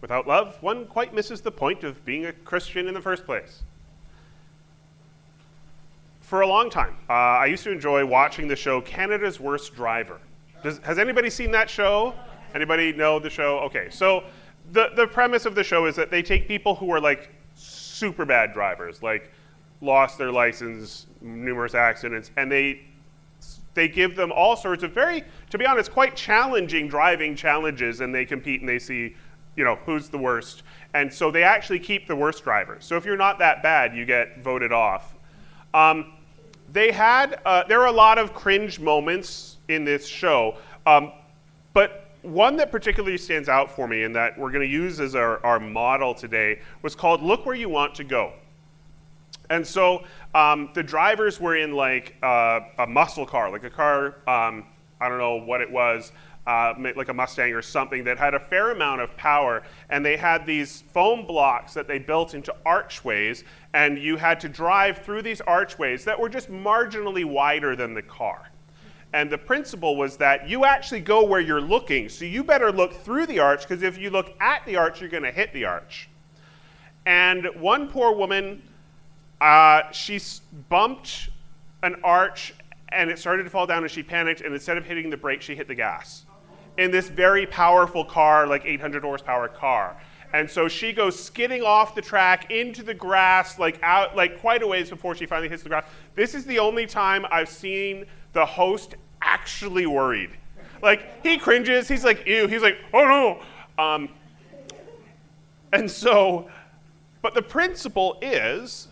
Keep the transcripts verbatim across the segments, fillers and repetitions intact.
Without love, one quite misses the point of being a Christian in the first place. For a long time, uh, I used to enjoy watching the show Canada's Worst Driver. Does, has anybody seen that show? Anybody know the show? Okay, so the, the premise of the show is that they take people who are like super bad drivers, like lost their license, numerous accidents, and they they give them all sorts of very, to be honest, quite challenging driving challenges, and they compete and they see, you know, who's the worst. And so they actually keep the worst drivers. So if you're not that bad, you get voted off. Um, they had, uh, there are a lot of cringe moments in this show, um, but one that particularly stands out for me and that we're going to use as our, our model today was called Look Where You Want to Go. And so um, the drivers were in like uh, a muscle car, like a car, um, I don't know what it was, uh, like a Mustang or something that had a fair amount of power. And they had these foam blocks that they built into archways, and you had to drive through these archways that were just marginally wider than the car. And the principle was that you actually go where you're looking, so you better look through the arch, because if you look at the arch, you're going to hit the arch. And one poor woman, Uh, she bumped an arch, and it started to fall down, and she panicked, and instead of hitting the brake, she hit the gas in this very powerful car, like eight hundred horsepower car. And so she goes skidding off the track into the grass, like out, like quite a ways before she finally hits the grass. This is the only time I've seen the host actually worried. Like, he cringes, he's like, ew, he's like, oh no. Um, and so, but the principle is,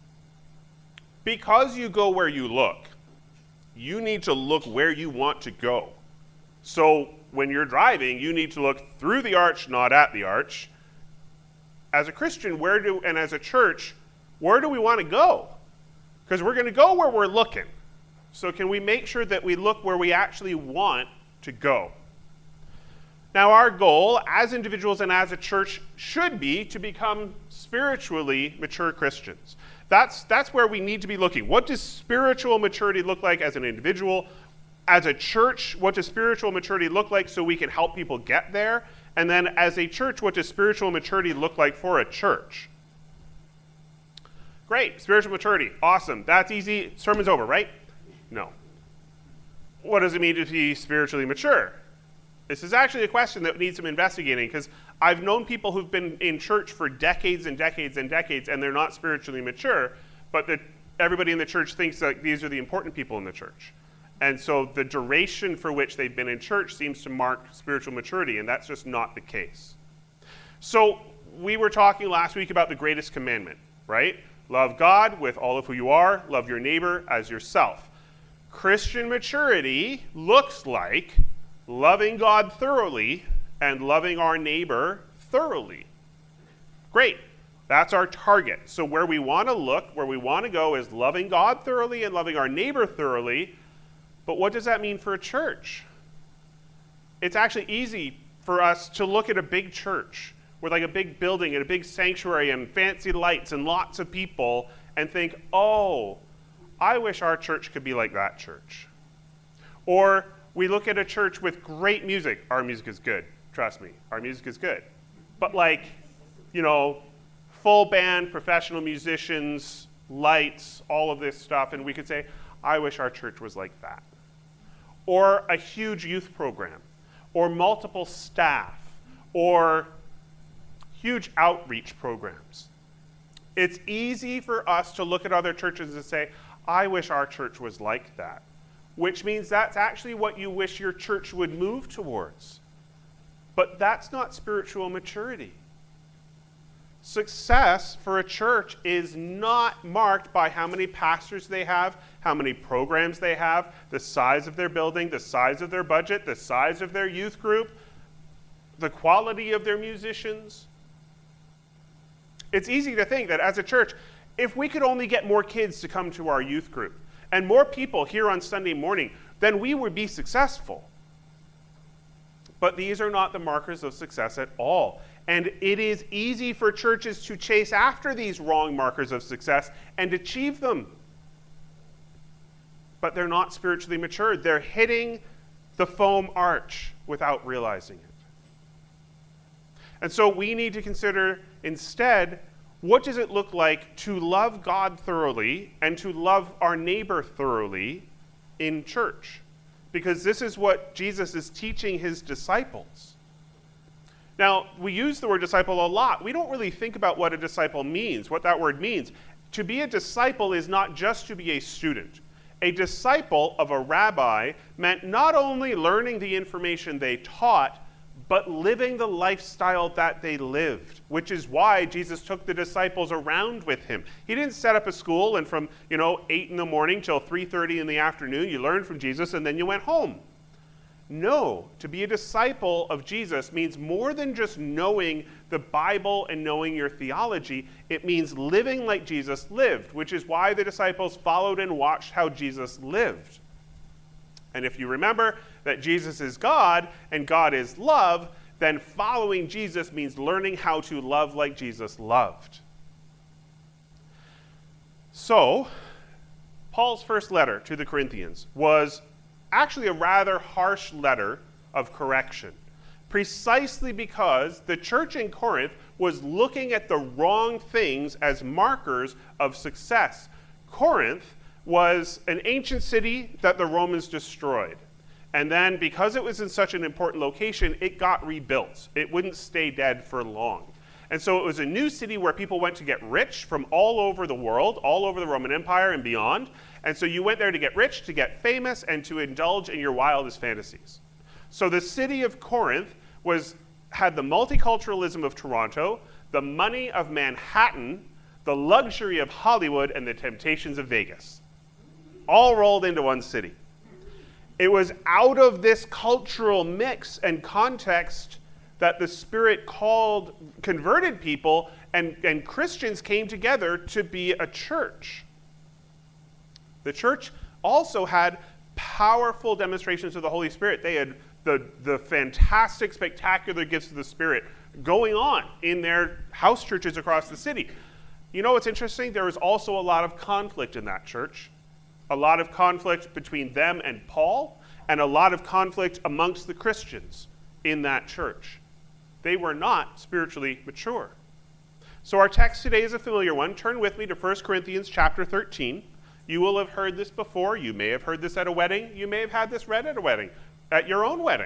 because you go where you look, you need to look where you want to go. So when you're driving, you need to look through the arch, not at the arch. As a Christian, where do, and as a church, where do we want to go? Because we're going to go where we're looking. So can we make sure that we look where we actually want to go? Now, our goal as individuals and as a church should be to become spiritually mature Christians. That's, that's where we need to be looking. What does spiritual maturity look like as an individual? As a church, what does spiritual maturity look like so we can help people get there? And then as a church, what does spiritual maturity look like for a church? Great, spiritual maturity, awesome. That's easy, sermon's over, right? No. What does it mean to be spiritually mature? This is actually a question that needs some investigating, because I've known people who've been in church for decades and decades and decades, and they're not spiritually mature, but the, everybody in the church thinks that these are the important people in the church. And so the duration for which they've been in church seems to mark spiritual maturity, and that's just not the case. So we were talking last week about the greatest commandment, right? Love God with all of who you are, love your neighbor as yourself. Christian maturity looks like loving God thoroughly and loving our neighbor thoroughly. Great. That's our target. So where we want to look, where we want to go is loving God thoroughly and loving our neighbor thoroughly. But what does that mean for a church? It's actually easy for us to look at a big church with like a big building and a big sanctuary and fancy lights and lots of people and think, oh, I wish our church could be like that church. Or we look at a church with great music. Our music is good. Trust me, our music is good. But like, you know, full band, professional musicians, lights, all of this stuff, and we could say, I wish our church was like that. Or a huge youth program, or multiple staff, or huge outreach programs. It's easy for us to look at other churches and say, I wish our church was like that. Which means that's actually what you wish your church would move towards. But that's not spiritual maturity. Success for a church is not marked by how many pastors they have, how many programs they have, the size of their building, the size of their budget, the size of their youth group, the quality of their musicians. It's easy to think that as a church, if we could only get more kids to come to our youth group, and more people here on Sunday morning, then we would be successful. But these are not the markers of success at all. And it is easy for churches to chase after these wrong markers of success and achieve them. But they're not spiritually mature. They're hitting the foam arch without realizing it. And so we need to consider instead, what does it look like to love God thoroughly and to love our neighbor thoroughly in church? Because this is what Jesus is teaching his disciples. Now, we use the word disciple a lot. We don't really think about what a disciple means, what that word means. To be a disciple is not just to be a student. A disciple of a rabbi meant not only learning the information they taught, but living the lifestyle that they lived, which is why Jesus took the disciples around with him. He didn't set up a school and from, you know, eight in the morning till three thirty in the afternoon, you learned from Jesus and then you went home. No, to be a disciple of Jesus means more than just knowing the Bible and knowing your theology. It means living like Jesus lived, which is why the disciples followed and watched how Jesus lived. And if you remember that Jesus is God and God is love, then following Jesus means learning how to love like Jesus loved. So, Paul's first letter to the Corinthians was actually a rather harsh letter of correction, precisely because the church in Corinth was looking at the wrong things as markers of success. Corinth was an ancient city that the Romans destroyed. And then because it was in such an important location, it got rebuilt. It wouldn't stay dead for long. And so it was a new city where people went to get rich from all over the world, all over the Roman Empire and beyond. And so you went there to get rich, to get famous, and to indulge in your wildest fantasies. So the city of Corinth was had the multiculturalism of Toronto, the money of Manhattan, the luxury of Hollywood, and the temptations of Vegas, all rolled into one city. It was out of this cultural mix and context that the Spirit called converted people, and, and Christians came together to be a church. The church also had powerful demonstrations of the Holy Spirit. They had the, the fantastic, spectacular gifts of the Spirit going on in their house churches across the city. You know what's interesting? There was also a lot of conflict in that church. A lot of conflict between them and Paul, and a lot of conflict amongst the Christians in that church. They were not spiritually mature. So our text today is a familiar one. Turn with me to First Corinthians chapter thirteen. You will have heard this before. You may have heard this at a wedding. You may have had this read at a wedding, at your own wedding.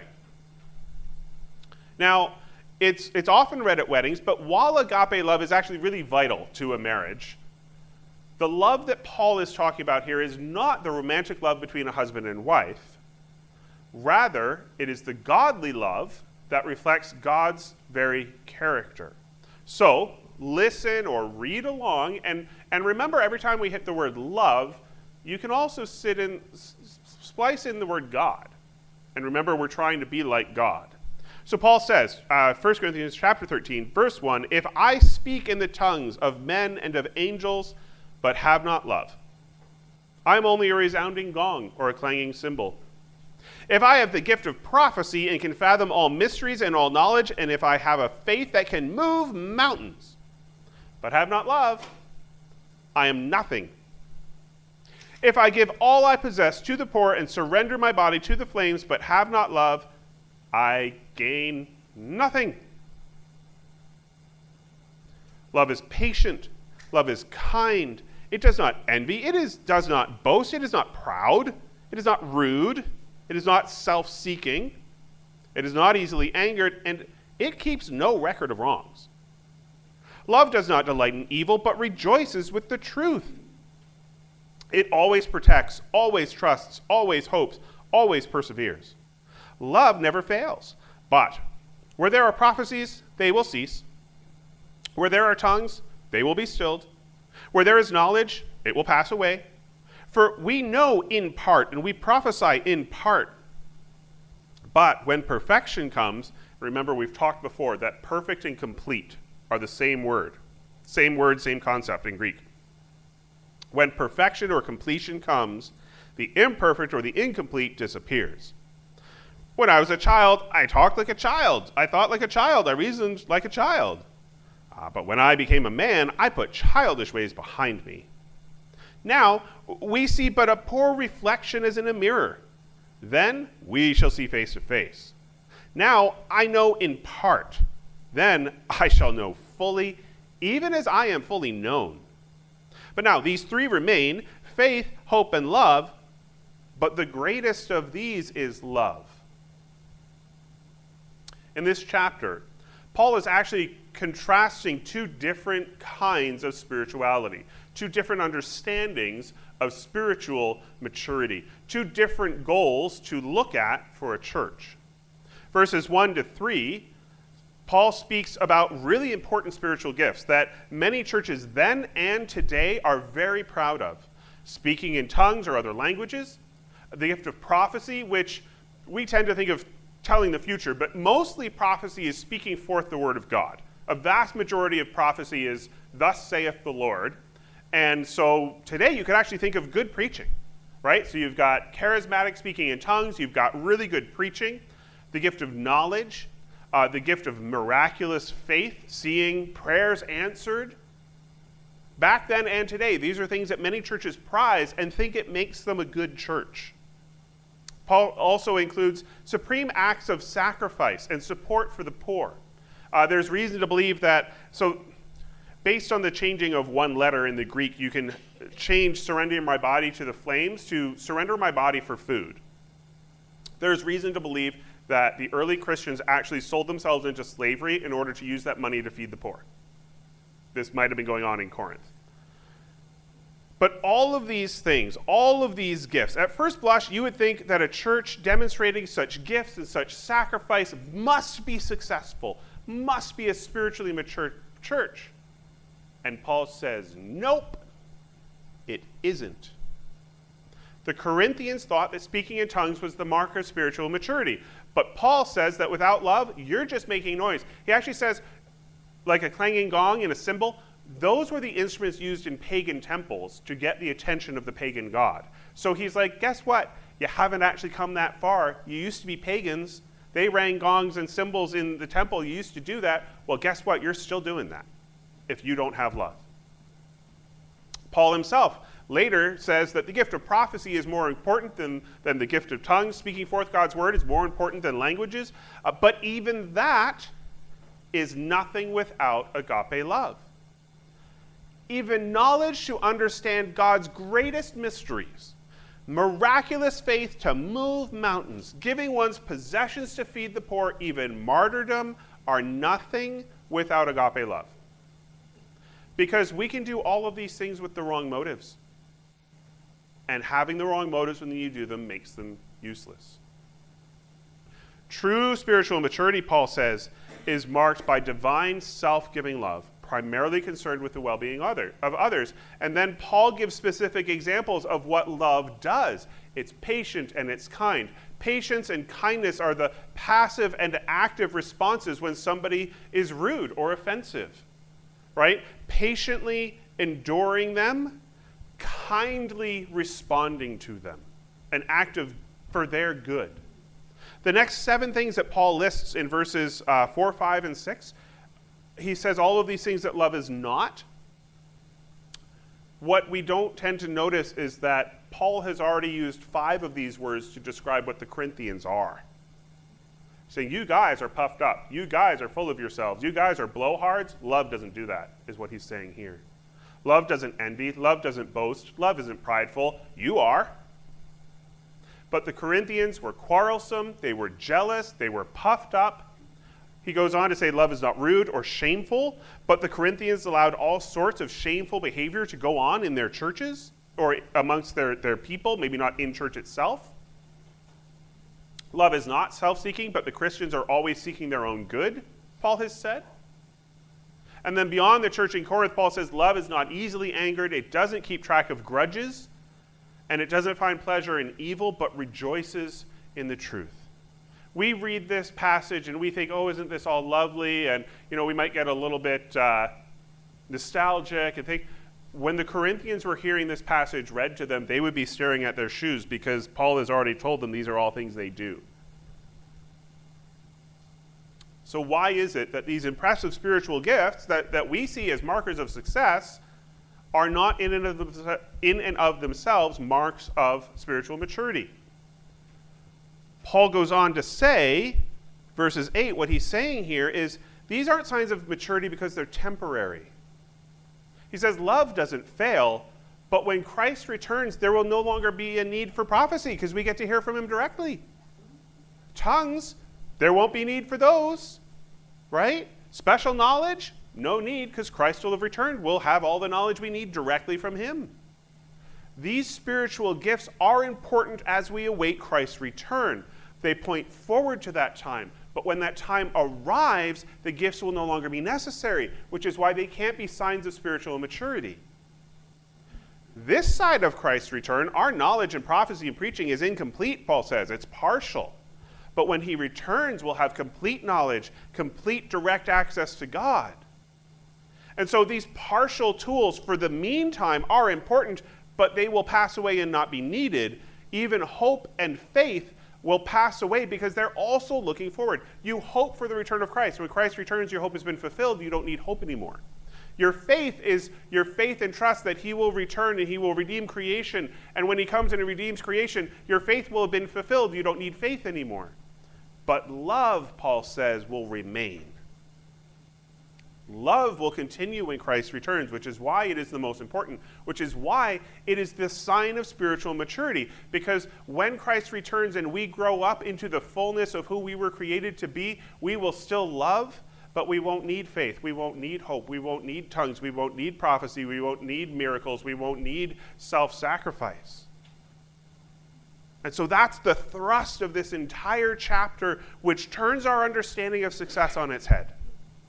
Now, it's, it's often read at weddings, but while agape love is actually really vital to a marriage, the love that Paul is talking about here is not the romantic love between a husband and wife. Rather, it is the godly love that reflects God's very character. So, listen or read along, and, and remember every time we hit the word love, you can also sit in, splice in the word God. And remember, we're trying to be like God. So Paul says, uh, First Corinthians chapter thirteen, verse one, if I speak in the tongues of men and of angels, but have not love, I am only a resounding gong or a clanging cymbal. If I have the gift of prophecy and can fathom all mysteries and all knowledge, and if I have a faith that can move mountains, but have not love, I am nothing. If I give all I possess to the poor and surrender my body to the flames, but have not love, I gain nothing. Love is patient. Love is kind. It does not envy. It is, does not boast. It is not proud. It is not rude. It is not self-seeking. It is not easily angered, and it keeps no record of wrongs. Love does not delight in evil, but rejoices with the truth. It always protects, always trusts, always hopes, always perseveres. Love never fails. But where there are prophecies, they will cease. Where there are tongues, they will be stilled. Where there is knowledge, it will pass away. For we know in part, and we prophesy in part. But when perfection comes, remember we've talked before that perfect and complete are the same word. Same word, same concept in Greek. When perfection or completion comes, the imperfect or the incomplete disappears. When I was a child, I talked like a child. I thought like a child. I reasoned like a child. Uh, but when I became a man, I put childish ways behind me. Now, we see but a poor reflection as in a mirror. Then we shall see face to face. Now, I know in part. Then I shall know fully, even as I am fully known. But now these three remain, faith, hope, and love, but the greatest of these is love. In this chapter, Paul is actually contrasting two different kinds of spirituality, two different understandings of spiritual maturity, two different goals to look at for a church. Verses one to three, Paul speaks about really important spiritual gifts that many churches then and today are very proud of. Speaking in tongues or other languages, the gift of prophecy, which we tend to think of telling the future, but mostly prophecy is speaking forth the word of God. A vast majority of prophecy is, thus saith the Lord. And so today you could actually think of good preaching, right? So you've got charismatic speaking in tongues, you've got really good preaching, the gift of knowledge, uh, the gift of miraculous faith, seeing prayers answered. Back then and today, these are things that many churches prize and think it makes them a good church. Paul also includes supreme acts of sacrifice and support for the poor. Uh, there's reason to believe that, so based on the changing of one letter in the Greek, you can change surrendering my body to the flames to surrender my body for food. There's reason to believe that the early Christians actually sold themselves into slavery in order to use that money to feed the poor. This might have been going on in Corinth. But all of these things, all of these gifts, at first blush, you would think that a church demonstrating such gifts and such sacrifice must be successful, must be a spiritually mature church. And Paul says, nope, it isn't. The Corinthians thought that speaking in tongues was the mark of spiritual maturity. But Paul says that without love, you're just making noise. He actually says, like a clanging gong and a cymbal, those were the instruments used in pagan temples to get the attention of the pagan god. So he's like, guess what? You haven't actually come that far. You used to be pagans. They rang gongs and cymbals in the temple. You used to do that. Well, guess what? You're still doing that if you don't have love. Paul himself later says that the gift of prophecy is more important than, than the gift of tongues. Speaking forth God's word is more important than languages. Uh, but even that is nothing without agape love. Even knowledge to understand God's greatest mysteries, miraculous faith to move mountains, giving one's possessions to feed the poor, even martyrdom, are nothing without agape love. Because we can do all of these things with the wrong motives. And having the wrong motives when you do them makes them useless. True spiritual maturity, Paul says, is marked by divine self-giving love, primarily concerned with the well-being other, of others. And then Paul gives specific examples of what love does. It's patient and it's kind. Patience and kindness are the passive and active responses when somebody is rude or offensive, right? Patiently enduring them, kindly responding to them, an act of for their good. The next seven things that Paul lists in verses uh, four, five, and six, he says all of these things that love is not. What we don't tend to notice is that Paul has already used five of these words to describe what the Corinthians are. Saying, you guys are puffed up. You guys are full of yourselves. You guys are blowhards. Love doesn't do that, is what he's saying here. Love doesn't envy. Love doesn't boast. Love isn't prideful. You are. But the Corinthians were quarrelsome. They were jealous. They were puffed up. He goes on to say love is not rude or shameful, but the Corinthians allowed all sorts of shameful behavior to go on in their churches or amongst their, their people, maybe not in church itself. Love is not self-seeking, but the Christians are always seeking their own good, Paul has said. And then beyond the church in Corinth, Paul says love is not easily angered, it doesn't keep track of grudges, and it doesn't find pleasure in evil, but rejoices in the truth. We read this passage and we think, oh, isn't this all lovely? And, you know, we might get a little bit uh, nostalgic and think, when the Corinthians were hearing this passage read to them, they would be staring at their shoes because Paul has already told them these are all things they do. So why is it that these impressive spiritual gifts that, that we see as markers of success are not in and of, them, in and of themselves marks of spiritual maturity? Paul goes on to say, verses eight, what he's saying here is These aren't signs of maturity because they're temporary. He says love doesn't fail, but when Christ returns, there will no longer be a need for prophecy because we get to hear from him directly. Tongues, there won't be need for those, right? Special knowledge, no need because Christ will have returned. We'll have all the knowledge we need directly from him. These spiritual gifts are important as we await Christ's return. They point forward to that time. But when that time arrives, the gifts will no longer be necessary, which is why they can't be signs of spiritual maturity. This side of Christ's return, our knowledge and prophecy and preaching is incomplete, Paul says. It's partial. But when he returns, we'll have complete knowledge, complete direct access to God. And so these partial tools for the meantime are important, but they will pass away and not be needed. Even hope and faith will pass away because they're also looking forward. You hope for the return of Christ. When Christ returns, your hope has been fulfilled. You don't need hope anymore. Your faith is your faith and trust that he will return and he will redeem creation. And when he comes and he redeems creation, your faith will have been fulfilled. You don't need faith anymore. But love, Paul says, will remain. Love will continue when Christ returns, which is why it is the most important, which is why it is the sign of spiritual maturity. Because when Christ returns and we grow up into the fullness of who we were created to be, we will still love, but we won't need faith. We won't need hope. We won't need tongues. We won't need prophecy. We won't need miracles. We won't need self-sacrifice. And so that's the thrust of this entire chapter, which turns our understanding of success on its head.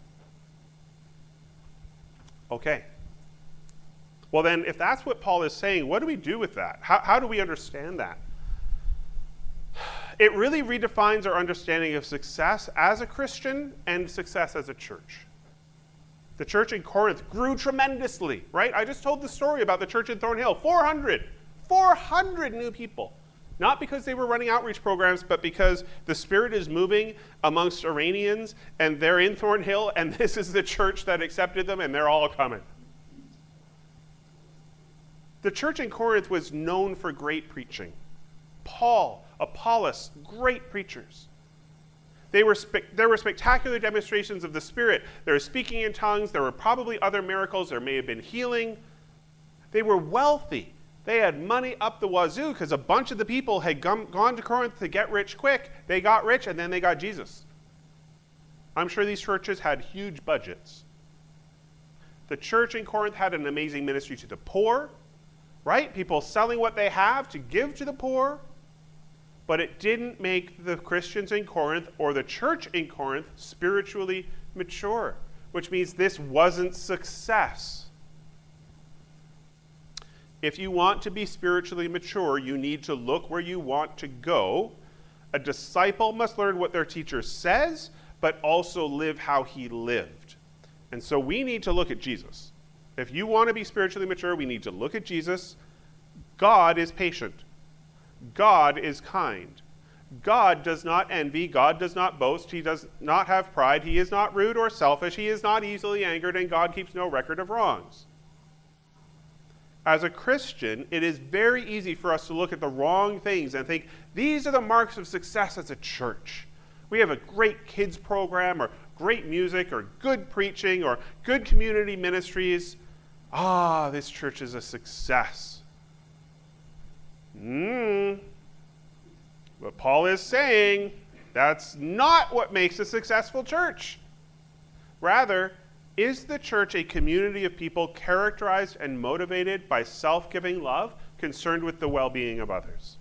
Okay. Well then, if that's what Paul is saying, what do we do with that? How, how do we understand that? It really redefines our understanding of success as a Christian and success as a church. The church in Corinth grew tremendously, right? I just told the story about the church in Thornhill. four hundred. four hundred new people. Not because they were running outreach programs, but because the Spirit is moving amongst Iranians, and they're in Thornhill, and this is the church that accepted them, and they're all coming. The church in Corinth was known for great preaching. Paul, Apollos, great preachers. They were spe- there were spectacular demonstrations of the Spirit. There was speaking in tongues. There were probably other miracles. There may have been healing. They were wealthy. They had money up the wazoo because a bunch of the people had gone, gone to Corinth to get rich quick. They got rich, and then they got Jesus. I'm sure these churches had huge budgets. The church in Corinth had an amazing ministry to the poor, right? People selling what they have to give to the poor. But it didn't make the Christians in Corinth or the church in Corinth spiritually mature, which means this wasn't success. If you want to be spiritually mature, you need to look where you want to go. A disciple must learn what their teacher says, but also live how he lived. And so we need to look at Jesus. If you want to be spiritually mature, we need to look at Jesus. God is patient. God is kind. God does not envy. God does not boast. He does not have pride. He is not rude or selfish. He is not easily angered, and God keeps no record of wrongs. As a Christian, it is very easy for us to look at the wrong things and think, these are the marks of success as a church. We have a great kids program, or great music, or good preaching, or good community ministries. Ah, this church is a success. Mm. But Paul is saying that's not what makes a successful church. Rather, is the church a community of people characterized and motivated by self-giving love, concerned with the well-being of others?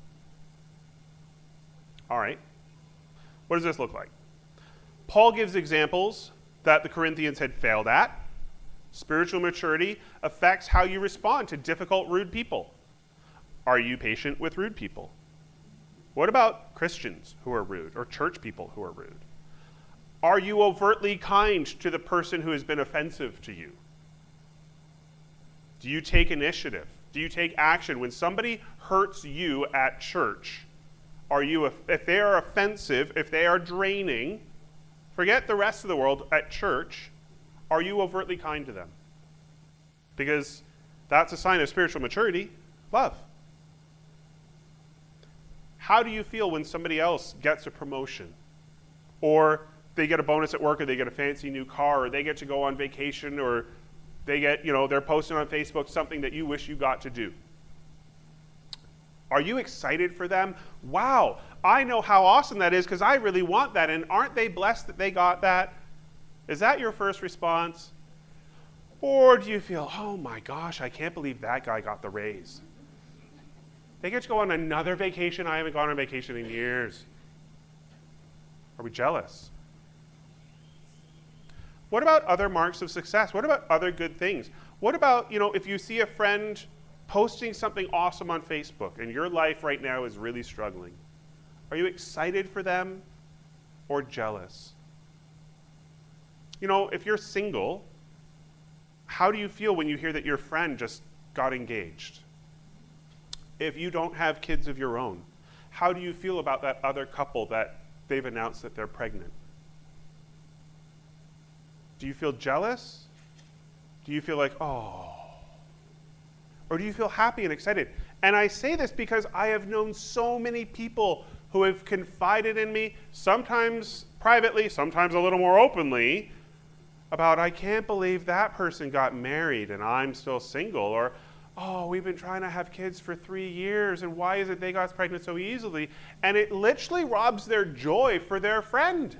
All right. What does this look like? Paul gives examples that the Corinthians had failed at. Spiritual maturity affects how you respond to difficult, rude people. Are you patient with rude people? What about Christians who are rude, or church people who are rude? Are you overtly kind to the person who has been offensive to you? Do you take initiative? Do you take action? When somebody hurts you at church, are you, if they are offensive, if they are draining, forget the rest of the world, at church, are you overtly kind to them? Because that's a sign of spiritual maturity, love. How do you feel when somebody else gets a promotion or they get a bonus at work, or they get a fancy new car, or they get to go on vacation, or they get, you know, they're posting on Facebook something that you wish you got to do. Are you excited for them? Wow, I know how awesome that is because I really want that. And aren't they blessed that they got that? Is that your first response? Or do you feel, oh my gosh, I can't believe that guy got the raise. They get to go on another vacation. I haven't gone on vacation in years. Are we jealous? What about other marks of success? What about other good things? What about, you know, if you see a friend posting something awesome on Facebook and your life right now is really struggling, are you excited for them or jealous? You know, if you're single, how do you feel when you hear that your friend just got engaged? If you don't have kids of your own, how do you feel about that other couple that they've announced that they're pregnant? Do you feel jealous? Do you feel like, oh? Or do you feel happy and excited? And I say this because I have known so many people who have confided in me, sometimes privately, sometimes a little more openly, about, I can't believe that person got married and I'm still single. Or, oh, we've been trying to have kids for three years and why is it they got pregnant so easily? And it literally robs their joy for their friend.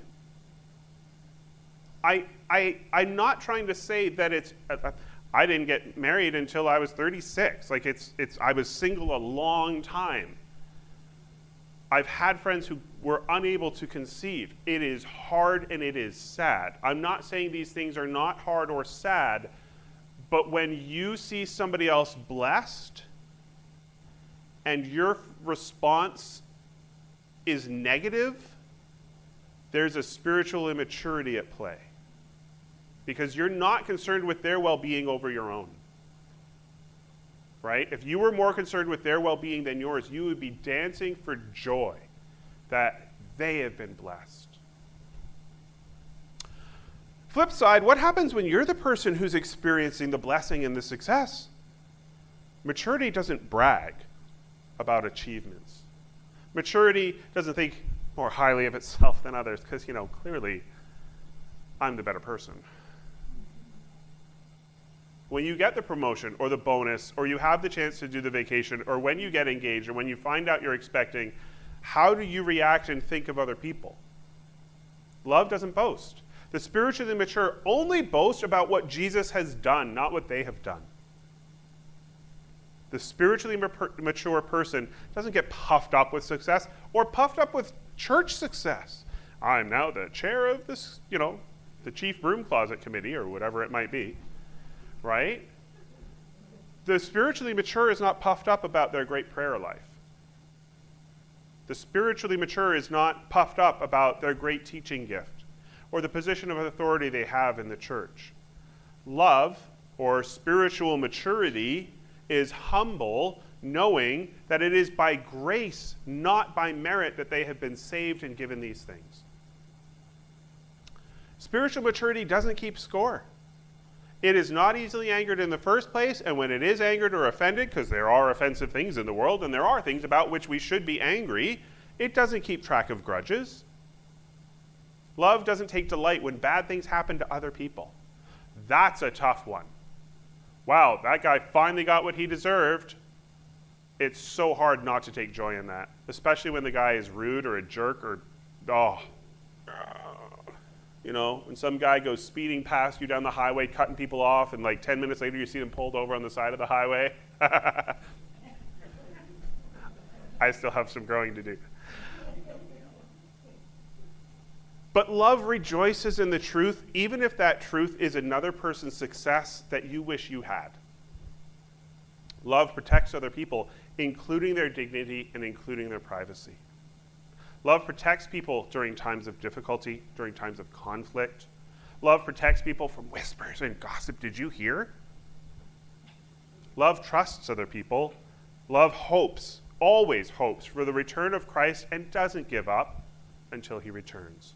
I, I, I'm not trying to say that it's, uh, I didn't get married until I was thirty-six. Like it's, it's, I was single a long time. I've had friends who were unable to conceive. It is hard and it is sad. I'm not saying these things are not hard or sad, but when you see somebody else blessed and your response is negative, there's a spiritual immaturity at play. Because you're not concerned with their well-being over your own. Right? If you were more concerned with their well-being than yours, you would be dancing for joy that they have been blessed. Flip side, what happens when you're the person who's experiencing the blessing and the success? Maturity doesn't brag about achievements. Maturity doesn't think more highly of itself than others because, you know, clearly I'm the better person. When you get the promotion or the bonus or you have the chance to do the vacation or when you get engaged or when you find out you're expecting, how do you react and think of other people? Love doesn't boast. The spiritually mature only boast about what Jesus has done, not what they have done. The spiritually mature person doesn't get puffed up with success or puffed up with church success. I'm now the chair of this, you know, the chief broom closet committee or whatever it might be. Right? The spiritually mature is not puffed up about their great prayer life. The spiritually mature is not puffed up about their great teaching gift or the position of authority they have in the church. Love, or spiritual maturity, is humble, knowing that it is by grace, not by merit, that they have been saved and given these things. Spiritual maturity doesn't keep score. It is not easily angered in the first place, and when it is angered or offended, because there are offensive things in the world, and there are things about which we should be angry, it doesn't keep track of grudges. Love doesn't take delight when bad things happen to other people. That's a tough one. Wow, that guy finally got what he deserved. It's so hard not to take joy in that, especially when the guy is rude or a jerk or, oh, you know, when some guy goes speeding past you down the highway, cutting people off, and like ten minutes later you see them pulled over on the side of the highway. I still have some growing to do. But love rejoices in the truth, even if that truth is another person's success that you wish you had. Love protects other people, including their dignity and including their privacy. Love protects people during times of difficulty, during times of conflict. Love protects people from whispers and gossip. Did you hear? Love trusts other people. Love hopes, always hopes, for the return of Christ and doesn't give up until he returns.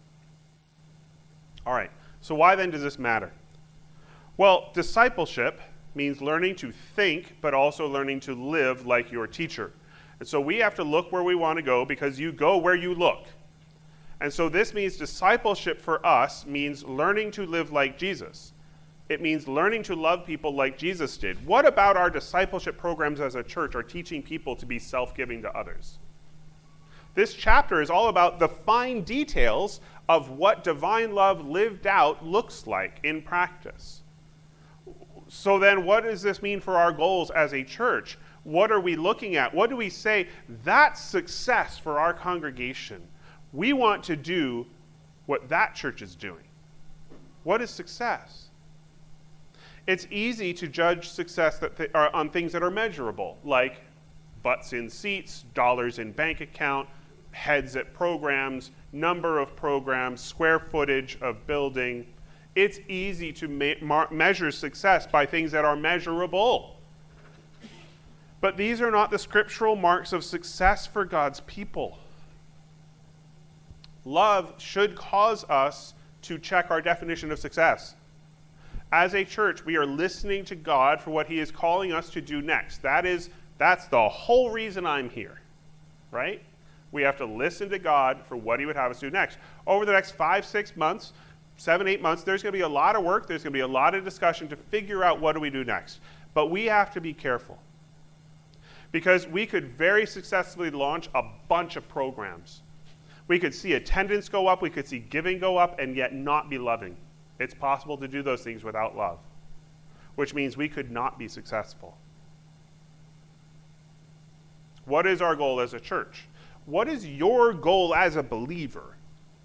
All right, so why then does this matter? Well, discipleship means learning to think, but also learning to live like your teacher. And so we have to look where we want to go because you go where you look. And so this means discipleship for us means learning to live like Jesus. It means learning to love people like Jesus did. What about our discipleship programs as a church are teaching people to be self-giving to others? This chapter is all about the fine details of what divine love lived out looks like in practice. So then what does this mean for our goals as a church? What are we looking at? What do we say? That's success for our congregation. We want to do what that church is doing. What is success? It's easy to judge success that th- are on things that are measurable, like butts in seats, dollars in bank account, heads at programs, number of programs, square footage of building. It's easy to ma- mar- measure success by things that are measurable. But these are not the scriptural marks of success for God's people. Love should cause us to check our definition of success. As a church, we are listening to God for what he is calling us to do next. That is, that's the whole reason I'm here, right? We have to listen to God for what he would have us do next. Over the next five, six months, seven, eight months, there's going to be a lot of work. There's going to be a lot of discussion to figure out what do we do next. But we have to be careful, because we could very successfully launch a bunch of programs. We could see attendance go up, we could see giving go up, and yet not be loving. It's possible to do those things without love, which means we could not be successful. What is our goal as a church? What is your goal as a believer?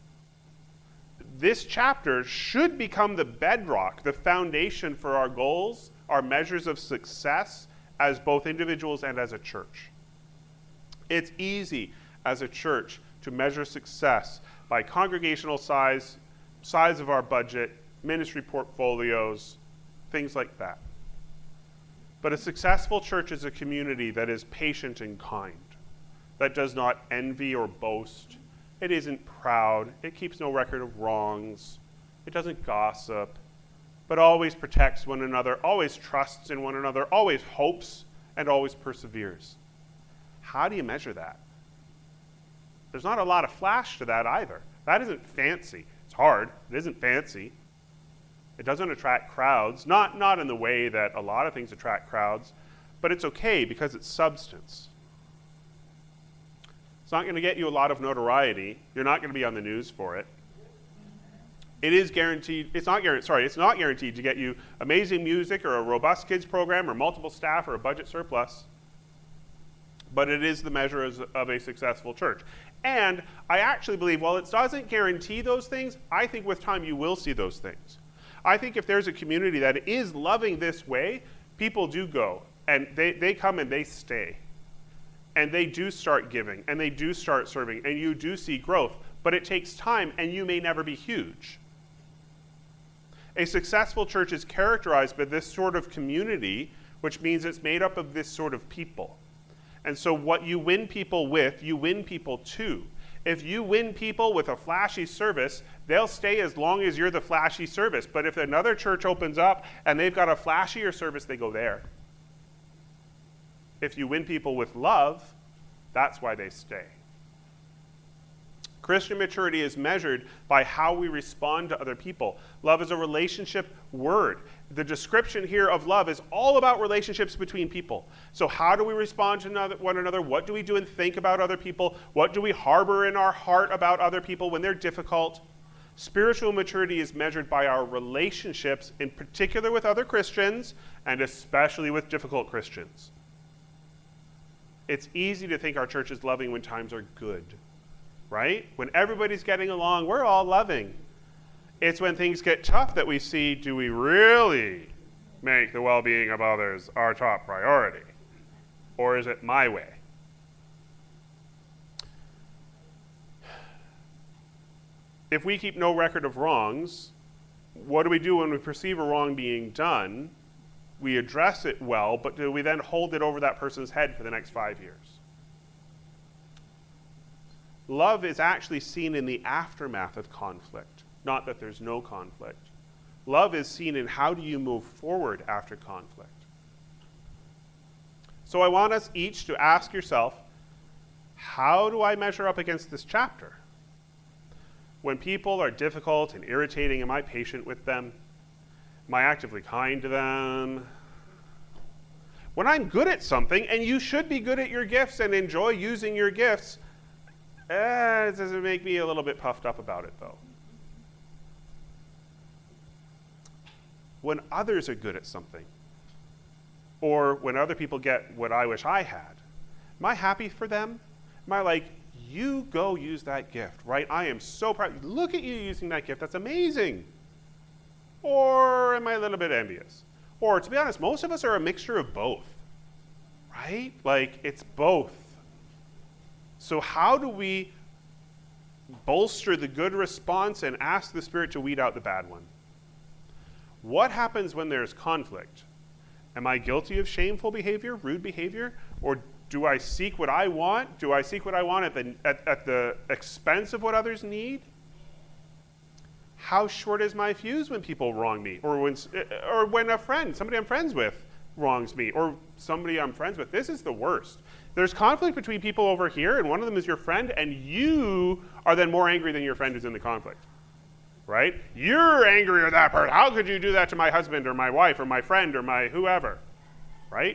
This chapter should become the bedrock, the foundation for our goals, our measures of success as both individuals and as a church. It's easy as a church to measure success by congregational size, size of our budget, ministry portfolios, things like that. But a successful church is a community that is patient and kind, that does not envy or boast. It isn't proud. It keeps no record of wrongs. It doesn't gossip, but always protects one another, always trusts in one another, always hopes, and always perseveres. How do you measure that? There's not a lot of flash to that either. That isn't fancy. It's hard. It isn't fancy. It doesn't attract crowds, not, not in the way that a lot of things attract crowds, but it's okay because it's substance. It's not going to get you a lot of notoriety. You're not going to be on the news for it. It is guaranteed, it's not guaranteed, sorry, it's not guaranteed to get you amazing music or a robust kids program or multiple staff or a budget surplus. But it is the measure of a successful church. And I actually believe, while it doesn't guarantee those things, I think with time you will see those things. I think if there's a community that is loving this way, people do go, and they, they come and they stay. And they do start giving, and they do start serving, and you do see growth. But it takes time, and you may never be huge. A successful church is characterized by this sort of community, which means it's made up of this sort of people. And so what you win people with, you win people to. If you win people with a flashy service, they'll stay as long as you're the flashy service. But if another church opens up and they've got a flashier service, they go there. If you win people with love, that's why they stay. Christian maturity is measured by how we respond to other people. Love is a relationship word. The description here of love is all about relationships between people. So how do we respond to one another? What do we do and think about other people? What do we harbor in our heart about other people when they're difficult? Spiritual maturity is measured by our relationships, in particular with other Christians, and especially with difficult Christians. It's easy to think our church is loving when times are good. Right? When everybody's getting along, we're all loving. It's when things get tough that we see, do we really make the well-being of others our top priority? Or is it my way? If we keep no record of wrongs, what do we do when we perceive a wrong being done? We address it well, but do we then hold it over that person's head for the next five years? Love is actually seen in the aftermath of conflict, not that there's no conflict. Love is seen in how do you move forward after conflict. So I want us each to ask yourself, how do I measure up against this chapter? When people are difficult and irritating, am I patient with them? Am I actively kind to them? When I'm good at something, and you should be good at your gifts and enjoy using your gifts, eh, does it make me a little bit puffed up about it, though? When others are good at something, or when other people get what I wish I had, am I happy for them? Am I like, you go use that gift, right? I am so proud. Look at you using that gift. That's amazing. Or am I a little bit envious? Or to be honest, most of us are a mixture of both, right? Like, it's both. So how do we bolster the good response and ask the Spirit to weed out the bad one? What happens when there's conflict? Am I guilty of shameful behavior, rude behavior? Or do I seek what I want? Do I seek what I want at the, at, at the expense of what others need? How short is my fuse when people wrong me? Or when, or when a friend, somebody I'm friends with, wrongs me? Or somebody I'm friends with? This is the worst. There's conflict between people over here, and one of them is your friend, and you are then more angry than your friend who's in the conflict. Right? You're angry at that person. How could you do that to my husband or my wife or my friend or my whoever? Right?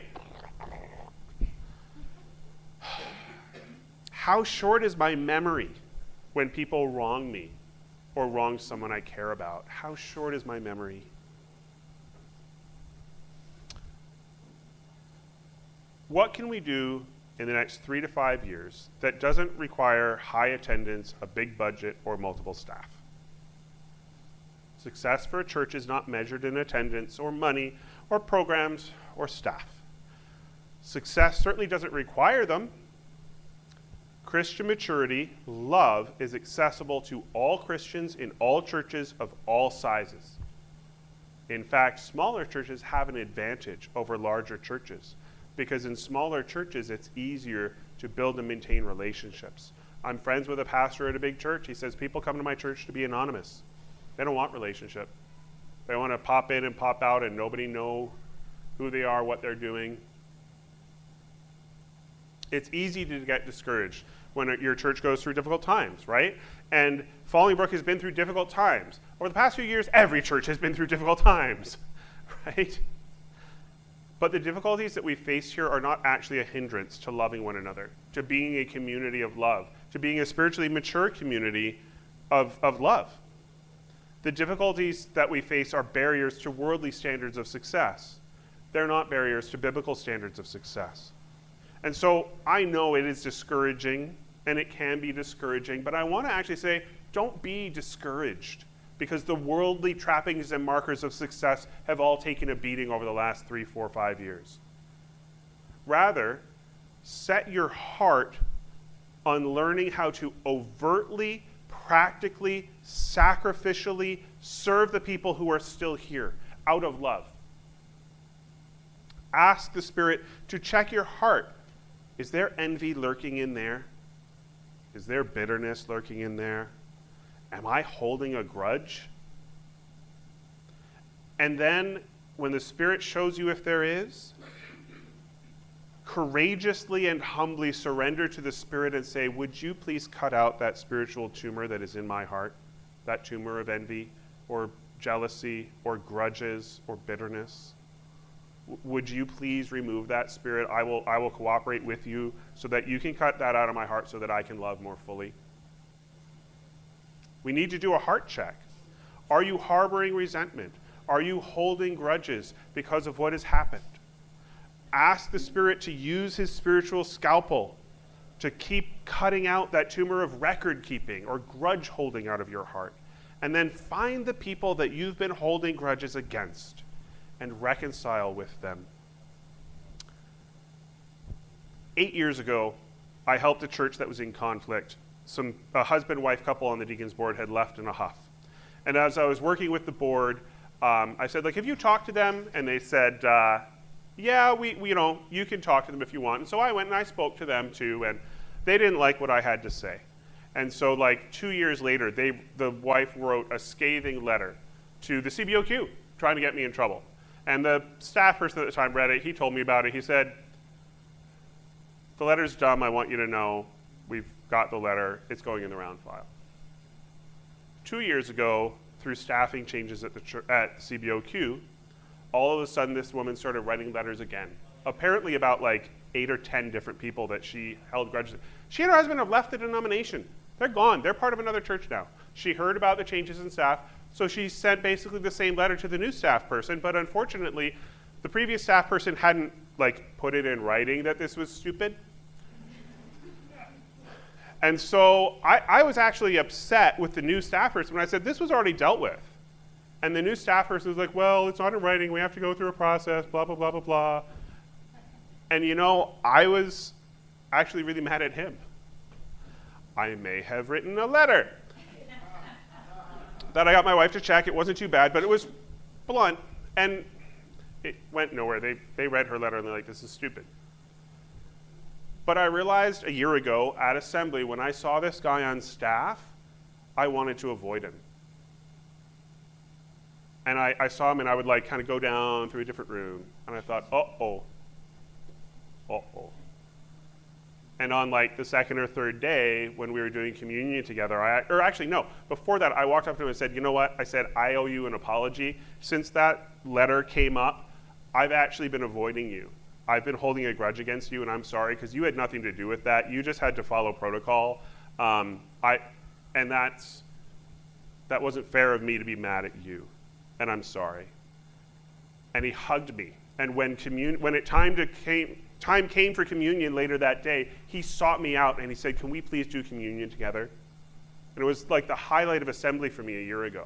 How short is my memory when people wrong me or wrong someone I care about? How short is my memory? What can we do in the next three to five years that doesn't require high attendance, a big budget, or multiple staff? Success for a church is not measured in attendance or money or programs or staff. Success certainly doesn't require them. Christian maturity, love, is accessible to all Christians in all churches of all sizes. In fact, smaller churches have an advantage over larger churches because in smaller churches it's easier to build and maintain relationships. I'm friends with a pastor at a big church. He says people come to my church to be anonymous. They don't want relationship. They want to pop in and pop out and nobody know who they are, what they're doing. It's easy to get discouraged when your church goes through difficult times, right? And Fallingbrook has been through difficult times. Over the past few years, every church has been through difficult times, right? But the difficulties that we face here are not actually a hindrance to loving one another, to being a community of love, to being a spiritually mature community of, of love. The difficulties that we face are barriers to worldly standards of success. They're not barriers to biblical standards of success. And so I know it is discouraging, and it can be discouraging, but I want to actually say, don't be discouraged, because the worldly trappings and markers of success have all taken a beating over the last three, four, five years. Rather, set your heart on learning how to overtly, practically, sacrificially serve the people who are still here out of love. Ask the Spirit to check your heart. Is there envy lurking in there? Is there bitterness lurking in there? Am I holding a grudge? And then, when the Spirit shows you if there is, courageously and humbly surrender to the Spirit and say, would you please cut out that spiritual tumor that is in my heart, that tumor of envy or jealousy or grudges or bitterness? Would you please remove that, Spirit? I will, I will cooperate with you so that you can cut that out of my heart so that I can love more fully. We need to do a heart check. Are you harboring resentment? Are you holding grudges because of what has happened? Ask the Spirit to use his spiritual scalpel to keep cutting out that tumor of record keeping or grudge holding out of your heart. And then find the people that you've been holding grudges against and reconcile with them. Eight years ago, I helped a church that was in conflict. Some a husband-wife couple on the deacons board had left in a huff. And as I was working with the board, um, I said, like, have you talked to them? And they said, uh, yeah, we, we, you know, you can talk to them if you want. And so I went and I spoke to them too, and they didn't like what I had to say. And so like two years later, they, the wife wrote a scathing letter to the C B O Q, trying to get me in trouble. And the staff person at the time read it. He told me about it. He said, the letter's dumb. I want you to know we've got the letter. It's going in the round file. two years ago, through staffing changes at the chur- at C B O Q, all of a sudden this woman started writing letters again. Apparently about like eight or ten different people that she held grudges. She and her husband have left the denomination. They're gone. They're part of another church now. She heard about the changes in staff, so she sent basically the same letter to the new staff person, but unfortunately, the previous staff person hadn't like put it in writing that this was stupid. And so I, I was actually upset with the new staff person when I said, this was already dealt with. And the new staff person was like, well, it's not in writing, we have to go through a process, blah, blah, blah, blah, blah. And you know, I was actually really mad at him. I may have written a letter that I got my wife to check. It wasn't too bad, but it was blunt. And it went nowhere. They, they read her letter and they're like, this is stupid. But I realized a year ago at Assembly, when I saw this guy on staff, I wanted to avoid him. And I, I saw him and I would like kind of go down through a different room. And I thought, uh-oh, uh-oh. And on like the second or third day when we were doing communion together, I, or actually no, before that I walked up to him and said, you know what? I said, I owe you an apology. Since that letter came up, I've actually been avoiding you. I've been holding a grudge against you, and I'm sorry, because you had nothing to do with that. You just had to follow protocol. Um, I, and that's, that wasn't fair of me to be mad at you, and I'm sorry. And he hugged me. And when commun- when it time, to came, time came for communion later that day, he sought me out, and he said, can we please do communion together? And it was like the highlight of Assembly for me a year ago.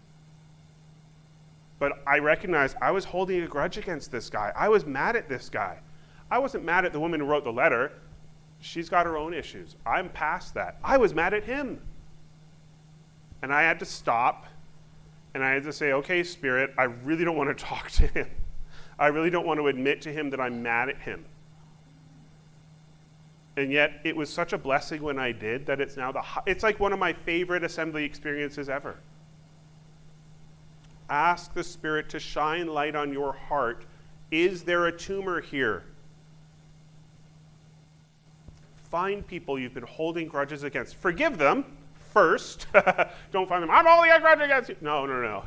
But I recognized I was holding a grudge against this guy. I was mad at this guy. I wasn't mad at the woman who wrote the letter. She's got her own issues. I'm past that. I was mad at him. And I had to stop, and I had to say, okay, Spirit, I really don't want to talk to him. I really don't want to admit to him that I'm mad at him. And yet, it was such a blessing when I did that it's now the, it's like one of my favorite Assembly experiences ever. Ask the Spirit to shine light on your heart. Is there a tumor here? Find people you've been holding grudges against. Forgive them first. Don't find them, I'm holding a grudge against you. No, no, no.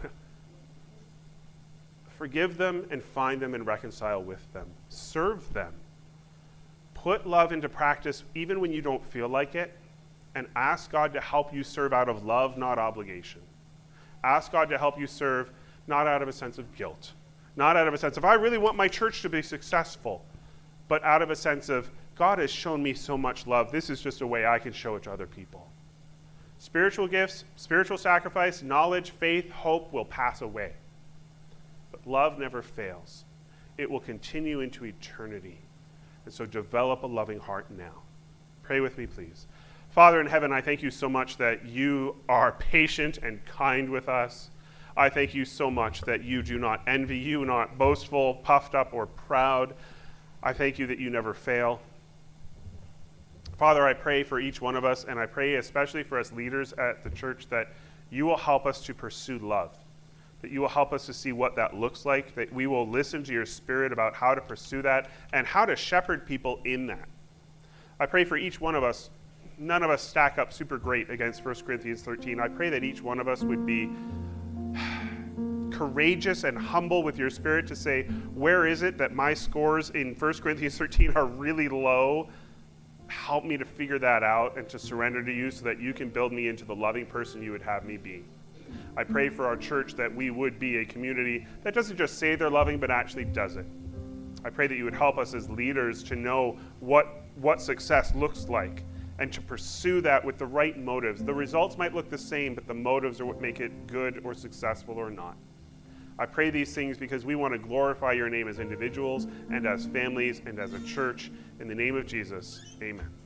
Forgive them and find them and reconcile with them. Serve them. Put love into practice even when you don't feel like it, and ask God to help you serve out of love, not obligation. Ask God to help you serve not out of a sense of guilt, not out of a sense of, I really want my church to be successful, but out of a sense of, God has shown me so much love. This is just a way I can show it to other people. Spiritual gifts, spiritual sacrifice, knowledge, faith, hope will pass away. But love never fails. It will continue into eternity. And so develop a loving heart now. Pray with me, please. Father in heaven, I thank you so much that you are patient and kind with us. I thank you so much that you do not envy, you not boastful, puffed up, or proud. I thank you that you never fail. Father, I pray for each one of us, and I pray especially for us leaders at the church that you will help us to pursue love, that you will help us to see what that looks like, that we will listen to your Spirit about how to pursue that and how to shepherd people in that. I pray for each one of us. None of us stack up super great against First Corinthians thirteen. I pray that each one of us would be courageous and humble with your Spirit to say, where is it that my scores in First Corinthians thirteen are really low? Help me to figure that out and to surrender to you so that you can build me into the loving person you would have me be. I pray for our church that we would be a community that doesn't just say they're loving, but actually does it. I pray that you would help us as leaders to know what, what success looks like and to pursue that with the right motives. The results might look the same, but the motives are what make it good or successful or not. I pray these things because we want to glorify your name as individuals and as families and as a church. In the name of Jesus, amen.